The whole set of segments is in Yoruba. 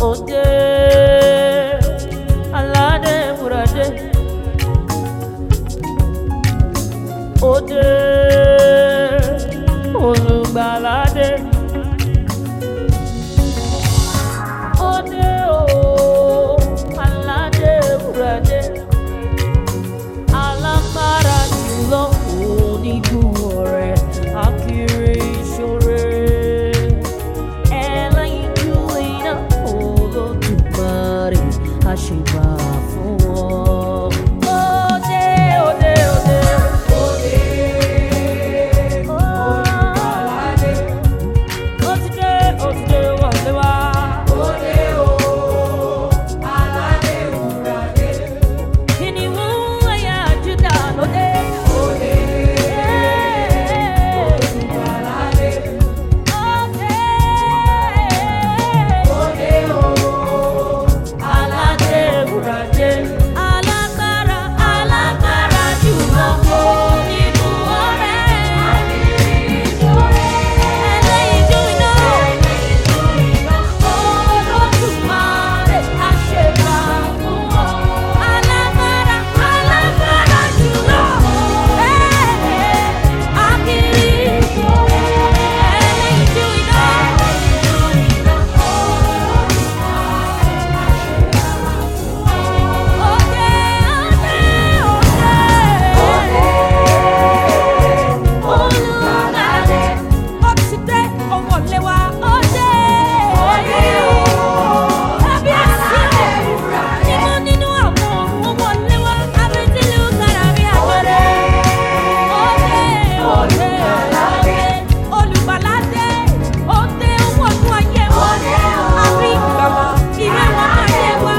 Ode alade urade. Ode olugbalade. Ode o alade urade. Alágbára jùlọ oníbùwọ̀rẹ́ akiri ìṣòro. Ẹlẹ́yinjú iná Olódùmarè àṣìbà fún wọn. Ode ode ode. Ode olùgbàlàdé. Ó ti dé wọlé wá. Ode o aládé wúradé. Kìnìún ẹ̀yà Júdà lóde. Ode olùgbàlàdé. Ode o aládé wúradé. Alágbára alágbára jùlọ oníbùwọ̀rẹ́. Ẹlẹ́yinjú iná Olódùmarè àṣebà fún wọn. Alágbára alágbára jùlọ akiri ìṣòro. Ẹlẹ́yinjú iná olùgbàlàdé. Ó ti dé wọlé wá. Ode kábíyèsí nínú àwọn ọ̀run wọlé wá. Abẹ́tílù kàràmì àjọrẹ́. Ode olùgbàlàdé. Ode wọnú ayé wa. Àbí ìgbàgbọ́ ìwé wọn ayé wa.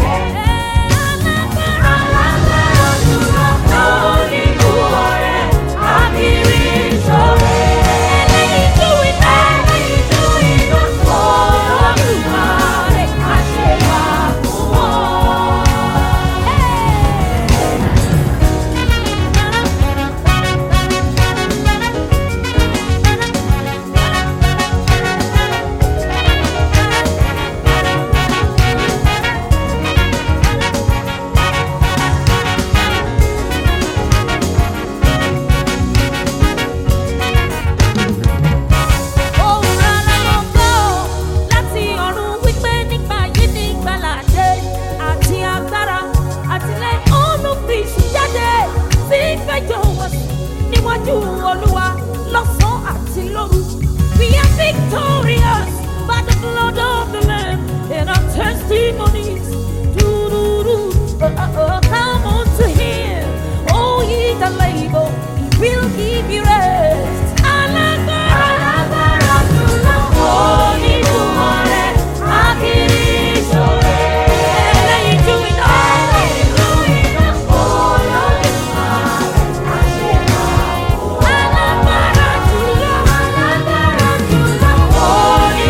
Alágbára jùlọ oníbùwọ̀rẹ́ akiri ìṣòro. Ẹlẹ́yinjú iná Olódùmarè àṣebà fún wọn. Ohùn rárá ló gbọ́ láti ọ̀run wípé nígbà yìí ní ìgbàlàdé àti agbára àtìlẹ́ olùfisùn jáde sí ìfẹ́jọ́ wọn níwájú Olúwa lọ́sàn-án àti lóru. We are victorious by the blood of the Lamb and our testimonies. Come unto Him, all ye that labor, He will give you rest. Alágbára jùlọ oníbùwọ̀rẹ́ akiri ìṣòro. Ẹlẹ́yinjú iná Olódùmarè àṣebà fún wọn. Alágbára jùlọ oníbùwọ̀rẹ́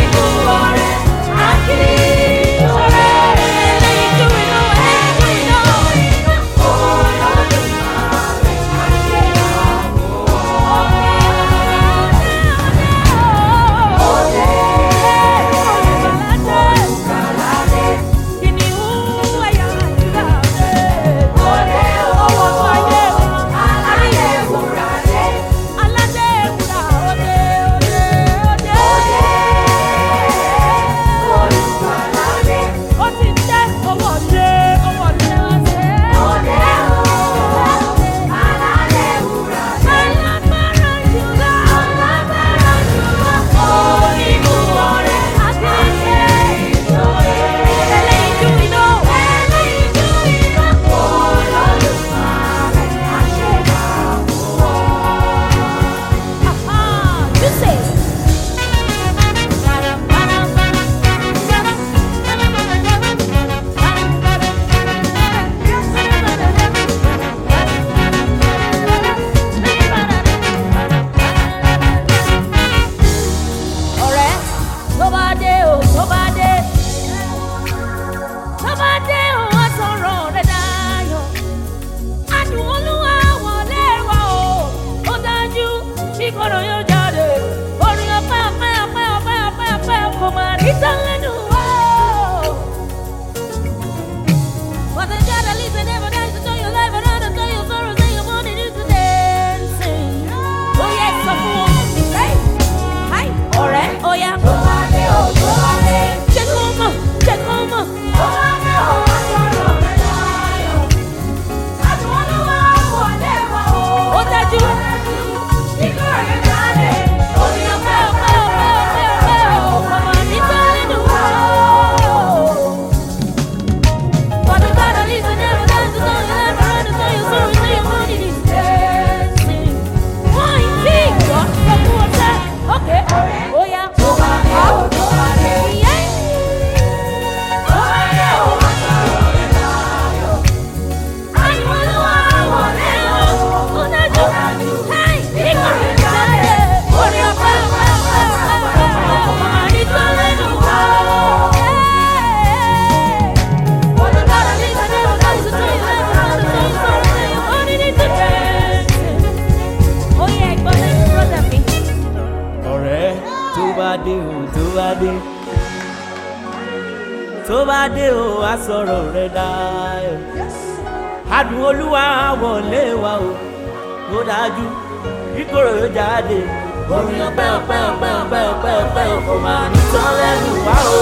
bá dé o á sọ̀rọ̀ rẹ̀ dayọ̀. Adùn Olúwa wọlé wa o ó dájú kíkorò yóò jáde. Orin ọpẹ́ ọpẹ́ ọpẹ́ ọpẹ́ ọpẹ́ ọpẹ́ kò máa ní tán lẹ́nu wá o.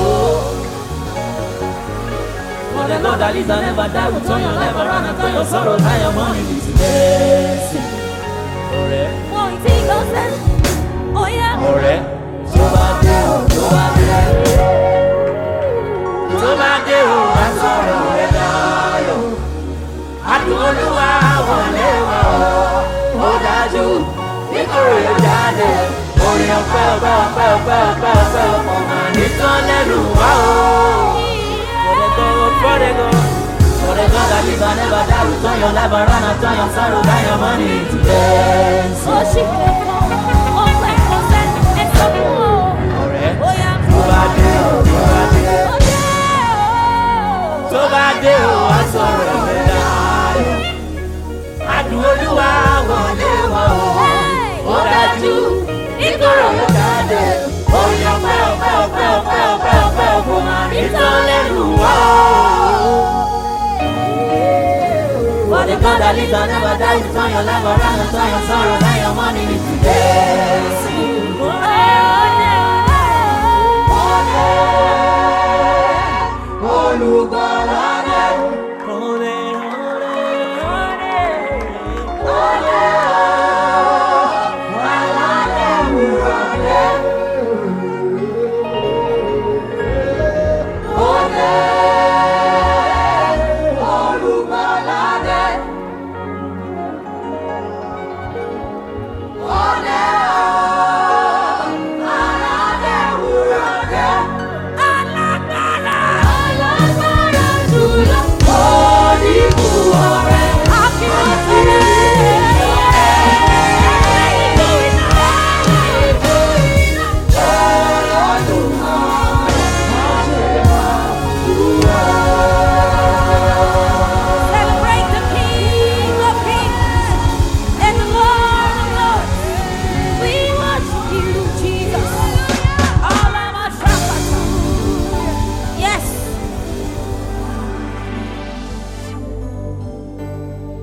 For the Lord that lives and never die will turn your life around and turn your sorrow and your money into blessing. Ọ̀rẹ́. Wọ́n ti gbọ́ sẹ́nu. Ọ̀rẹ́. Tó bá dé o, tó bá dé o. Tó bá dé o, á sọ̀rọ̀ rẹ̀ dayọ̀. Adùn Olúwa wọlé wa o ó dájú kíkorò yóò jáde. Orin ọpẹ́ ọpẹ́ ọpẹ́ ọpẹ́ ọpẹ́ ọpẹ́ ọmọ màá ní tán lẹ́nu wá o. For the God that lives and never die will turn your life around and turn your sorrow and your money into dance. Ó ṣì kẹ́kọ̀ọ́ ọpẹ́ ọ̀sẹ̀ ẹ̀sọ́ fún ọ. Ọ̀rẹ́, Bóyá tó bá dé o, tó bá dé o. ó dé o. Tó bá dé o, á sọ̀rọ̀ rẹ̀ dayọ̀. Adùn Olúwa wọlé wa o ó dájú kíkorò yóò jáde. Orin ọpẹ́ ọpẹ́ ọpẹ́ ọpẹ́ ọpẹ́ ọpẹ́ ọpẹ́ máa ní tán lẹ́nu wá o. For the God that lives and never dies will turn your life around and turn your sorrow and your money into blessing. Olùgbàlà.